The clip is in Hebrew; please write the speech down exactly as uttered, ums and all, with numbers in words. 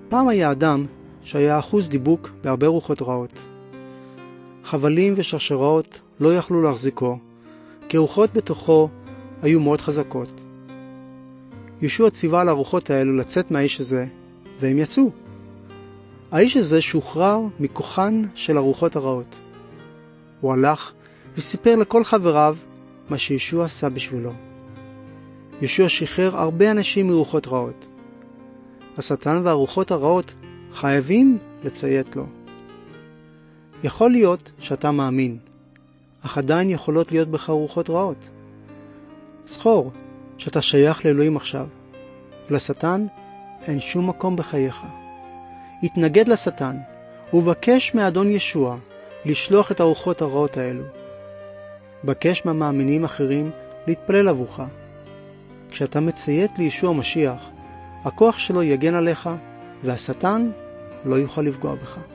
פעם היה אדם שהיה אחוז דיבוק בהרבה רוחות רעות. חבלים ושרשראות לא יכלו להחזיקו, כי רוחות בתוכו היו מאוד חזקות. ישוע ציווה על הרוחות האלו לצאת מהאיש הזה, והם יצאו. האיש הזה שוחרר מכוחן של הרוחות הרעות. הוא הלך וסיפר לכל חבריו מה שישוע עשה בשבילו. ישוע שחרר הרבה אנשים מרוחות רעות. השטן והרוחות הרעות חייבים לציית לו. יכול להיות שאתה מאמין, אך עדיין יכולות להיות בך רוחות רעות. זכור שאתה שייך לאלוהים עכשיו, ולשטן אין שום מקום בחייך. התנגד לשטן, ובקש מאדון ישוע לשלוח את הרוחות הרעות האלו. בקש מהמאמינים אחרים להתפלל עבורך. כשאתה מציית לישוע משיח, הכוח שלו יגן עליך, והשטן לא יוכל לפגוע בך.